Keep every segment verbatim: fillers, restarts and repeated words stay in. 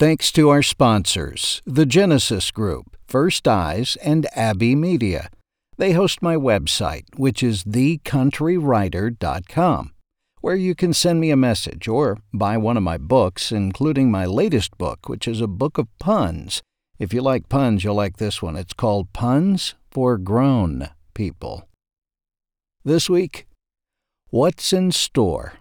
thanks to our sponsors, the Genesis Group, First Eyes, and Abbey Media. They host my website, which is the country writer dot com, where you can send me a message or buy one of my books, including my latest book, which is a book of puns. If you like puns, you'll like this one. It's called Puns for Grown People. This week, what's in store?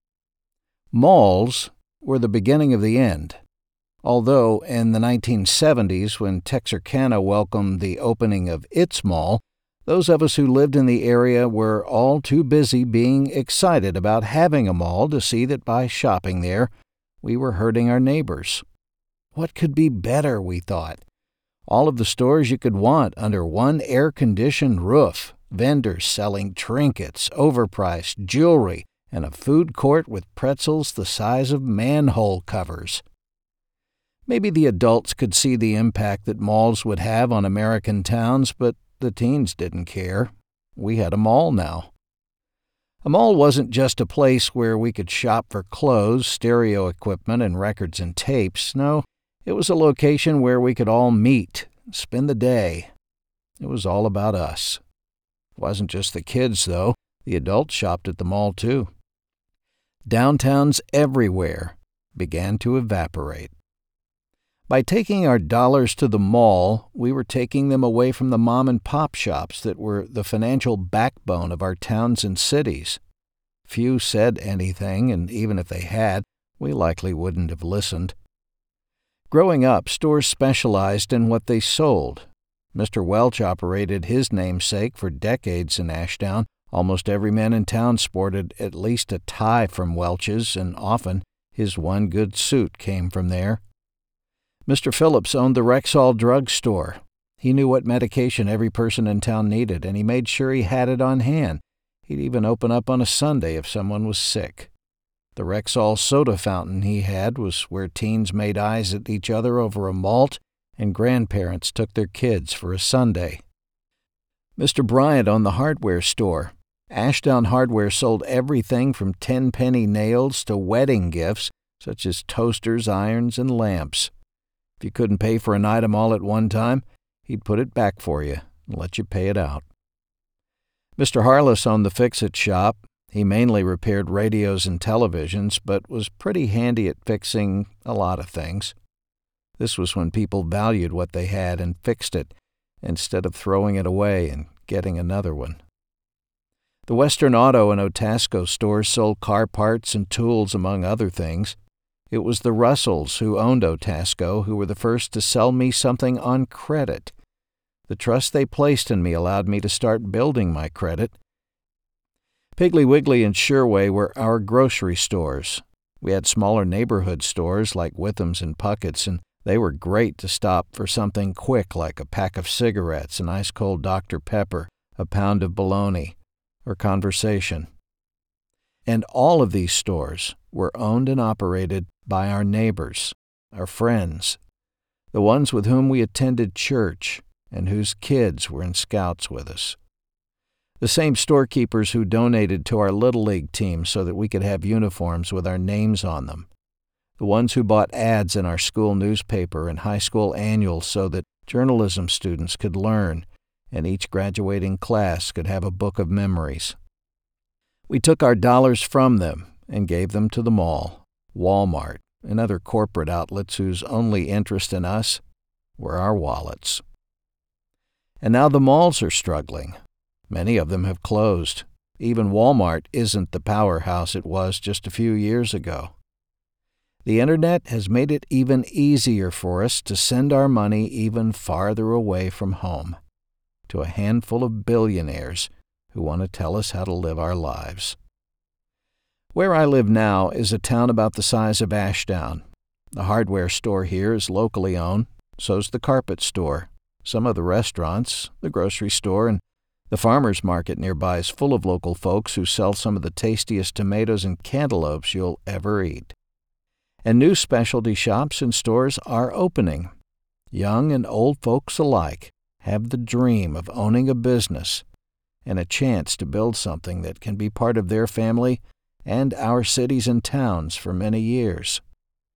Malls were the beginning of the end. Although in the nineteen seventies, when Texarkana welcomed the opening of its mall, those of us who lived in the area were all too busy being excited about having a mall to see that by shopping there, we were hurting our neighbors. What could be better, we thought? All of the stores you could want under one air-conditioned roof, vendors selling trinkets, overpriced jewelry, and a food court with pretzels the size of manhole covers. Maybe the adults could see the impact that malls would have on American towns, but the teens didn't care. We had a mall now. A mall wasn't just a place where we could shop for clothes, stereo equipment, and records and tapes. No, it was a location where we could all meet, spend the day. It was all about us. It wasn't just the kids, though. The adults shopped at the mall, too. Downtowns everywhere began to evaporate. By taking our dollars to the mall, we were taking them away from the mom-and-pop shops that were the financial backbone of our towns and cities. Few said anything, and even if they had, we likely wouldn't have listened. Growing up, stores specialized in what they sold. Mister Welch operated his namesake for decades in Ashdown. Almost every man in town sported at least a tie from Welch's, and often his one good suit came from there. Mister Phillips owned the Rexall Drug Store. He knew what medication every person in town needed, and he made sure he had it on hand. He'd even open up on a Sunday if someone was sick. The Rexall soda fountain he had was where teens made eyes at each other over a malt, and grandparents took their kids for a Sunday. Mister Bryant owned the hardware store. Ashdown Hardware sold everything from ten-penny nails to wedding gifts, such as toasters, irons, and lamps. If you couldn't pay for an item all at one time, he'd put it back for you and let you pay it out. Mister Harless owned the Fix-It shop. He mainly repaired radios and televisions, but was pretty handy at fixing a lot of things. This was when people valued what they had and fixed it, instead of throwing it away and getting another one. The Western Auto and Otasco stores sold car parts and tools, among other things. It was the Russells who owned Otasco who were the first to sell me something on credit. The trust they placed in me allowed me to start building my credit. Piggly Wiggly and Sherway were our grocery stores. We had smaller neighborhood stores like Witham's and Puckett's, and they were great to stop for something quick like a pack of cigarettes, an ice-cold Doctor Pepper, a pound of bologna, or conversation. And all of these stores were owned and operated by our neighbors, our friends, the ones with whom we attended church and whose kids were in Scouts with us. The same storekeepers who donated to our Little League team so that we could have uniforms with our names on them. The ones who bought ads in our school newspaper and high school annuals so that journalism students could learn and each graduating class could have a book of memories. We took our dollars from them and gave them to the mall, Walmart, and other corporate outlets whose only interest in us were our wallets. And now the malls are struggling. Many of them have closed. Even Walmart isn't the powerhouse it was just a few years ago. The Internet has made it even easier for us to send our money even farther away from home, to a handful of billionaires who want to tell us how to live our lives. Where I live now is a town about the size of Ashdown. The hardware store here is locally owned, so's the carpet store. Some of the restaurants, the grocery store, and the farmer's market nearby is full of local folks who sell some of the tastiest tomatoes and cantaloupes you'll ever eat. And new specialty shops and stores are opening. Young and old folks alike have the dream of owning a business and a chance to build something that can be part of their family and our cities and towns for many years.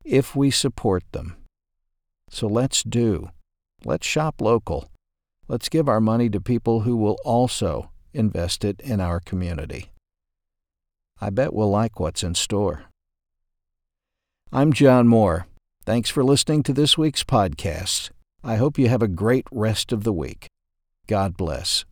if we support them. So let's do. Let's shop local. Let's give our money to people who will also invest it in our community. I bet we'll like what's in store. I'm John Moore. Thanks for listening to this week's podcast. I hope you have a great rest of the week. God bless.